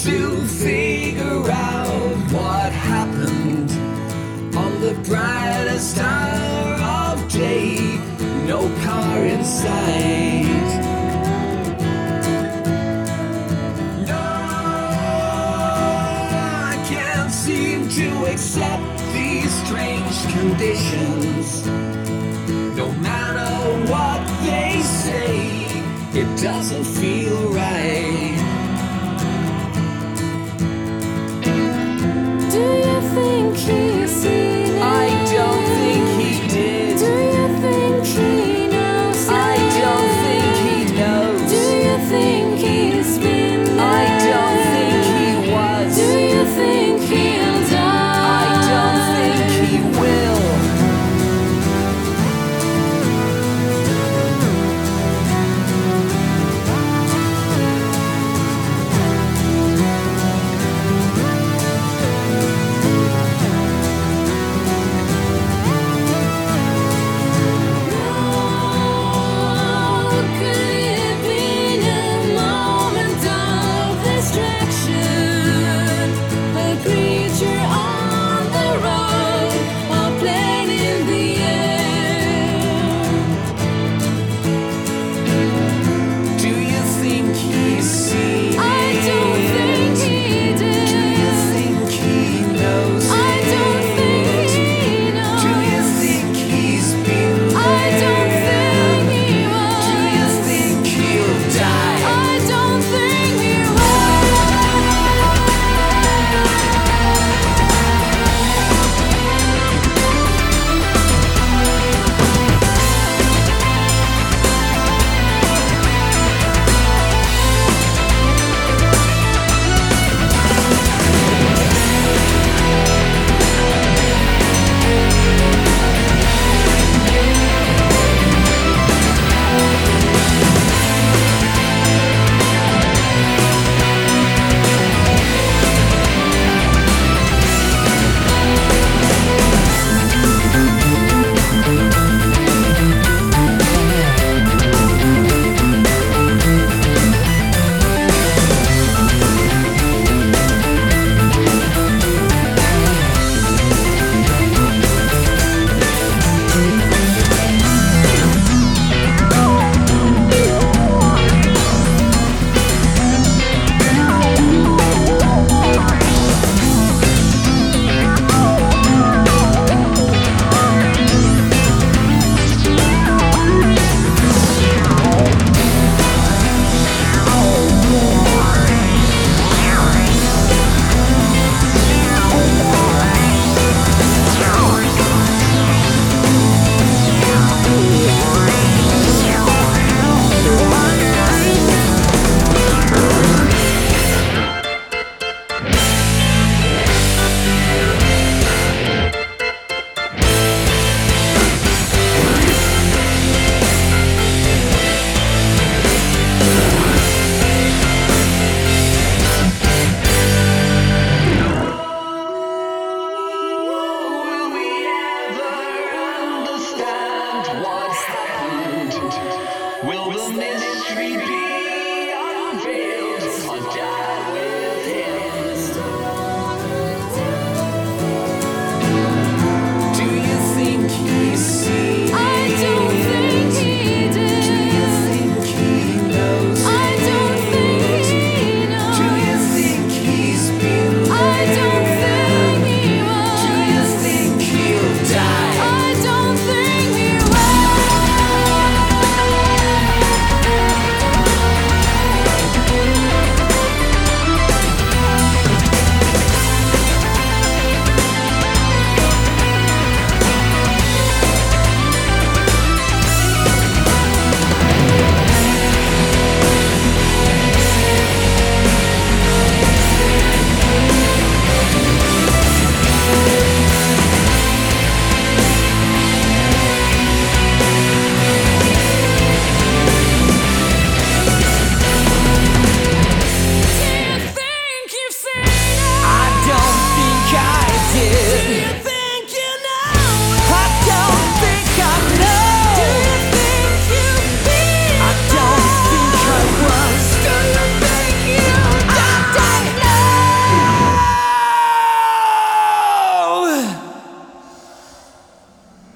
to figure out what happened on the brightest hour of day. No car in sight. No, I can't seem to accept these strange conditions. No matter what they say, it doesn't feel right. Do you think he's seen it? I don't think he did. Do you think he knows it? I don't think he knows. Do you think he's been there? I don't think he was. Do you think he'll die? I don't think he will. Will the mystery be unveiled or die?